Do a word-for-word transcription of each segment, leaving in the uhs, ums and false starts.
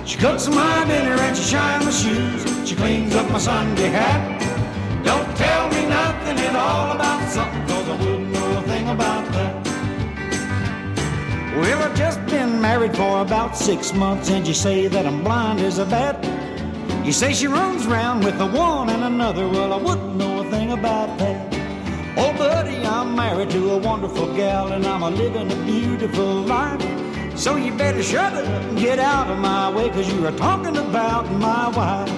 She cooks my dinner and she shines my shoes. She cleans up my Sunday hat. Don't tell me nothing at all about something, 'cause I wouldn't know a thing about that. Well, I've just been married for about six months, and you say that I'm blind as a bat. You say she runs around with the one and another. Well, I wouldn't know a thing about that. Oh, buddy, I'm married to a wonderful gal, and I'm a living a beautiful life. So you better shut up and get out of my way, 'cause you are talking about my wife.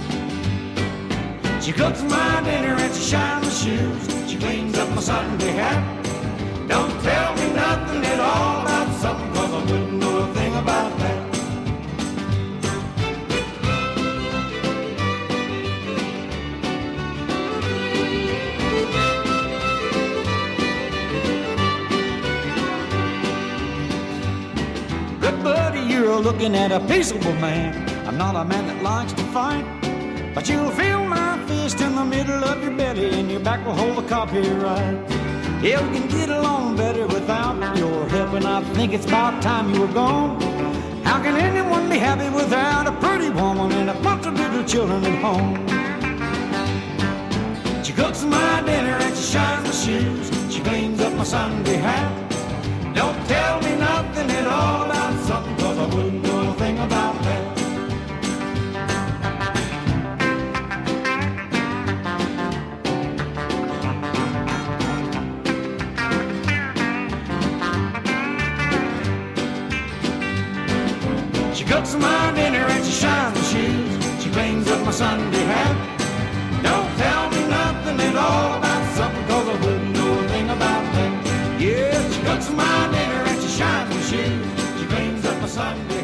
She cooks my dinner and she shines my shoes. She cleans up my Sunday hat. Don't tell me nothing at all about something, 'cause I wouldn't know a thing about that. Good buddy, you're looking at a peaceable man. I'm not a man that likes to fight, but you'll feel my fist in the middle of your belly, and your back will hold the copyright. Yeah, we can get along better without your help, and I think it's about time you were gone. How can anyone be happy without a pretty woman and a bunch of little children at home? She cooks my dinner and she shines my shoes. She cleans up my Sunday hat. Don't tell me nothing at all about something, 'cause I wouldn't know a thing about that. She cooks my dinner and she shines my shoes. She cleans up my Sunday hat. Don't tell me nothing at all about something, 'cause I wouldn't know a thing about that. Yeah, she cooks my dinner and she shines my shoes. She cleans up my Sunday